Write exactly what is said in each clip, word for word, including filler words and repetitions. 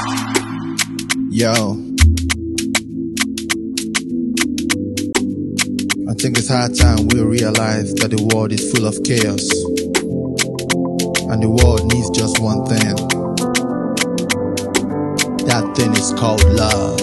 Yo, I think it's high time we realize that the world is full of chaos, and the world needs just one thing. That thing is called love.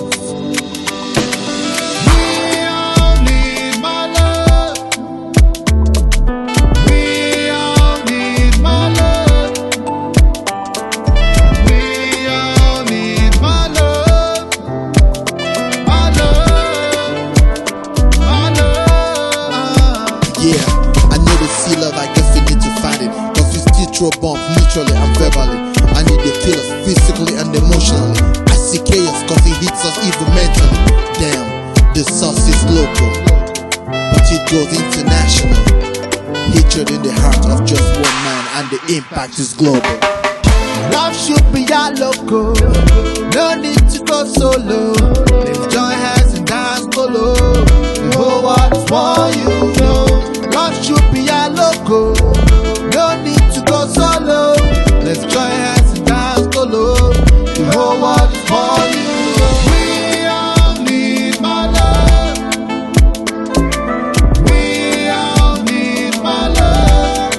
Yeah, I know the see love, I guess we need to find it. Cause we still throw bombs, literally and verbally. I need they kill us physically and emotionally. I see chaos cause it hits us even mentally. Damn, the sauce is local, but it goes international. Hatred in the heart of just one man, and the impact is global. Love should be our local, no need to go solo. Let's join hands and dance solo. The whole world is one, you know. Love should be our local, no need to go solo. Let's join hands and dance solo. The whole world is one, you know. We all need my love. We all need my love.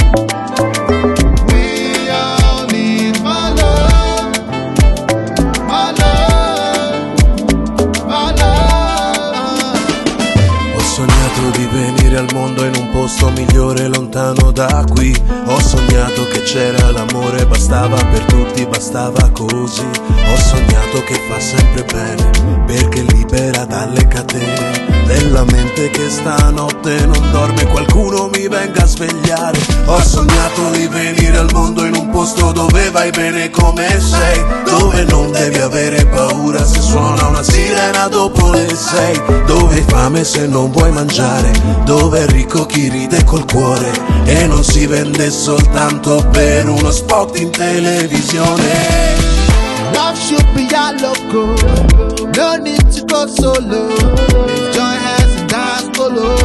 We all need my love. My love, my love. Ho sognato di venire al mondo in un posto migliore lontano da qui. Ho sognato che c'era l'amore, bastava per tutti, bastava così. Ho sognato che fa sempre bene, perché libera dalle catene della mente che stanotte non dorme, qualcuno mi venga a svegliare. Ho sognato di venire al mondo in un posto dove vai bene come sei, dove non devi avere paura se suona una sirena dopo le sei, dove hai fame se non vuoi mangiare, dove è ricco chi ride col cuore e non si vende soltanto per uno spot in televisione. Love should be our local, no need to go solo. Let's join hands and dance solo.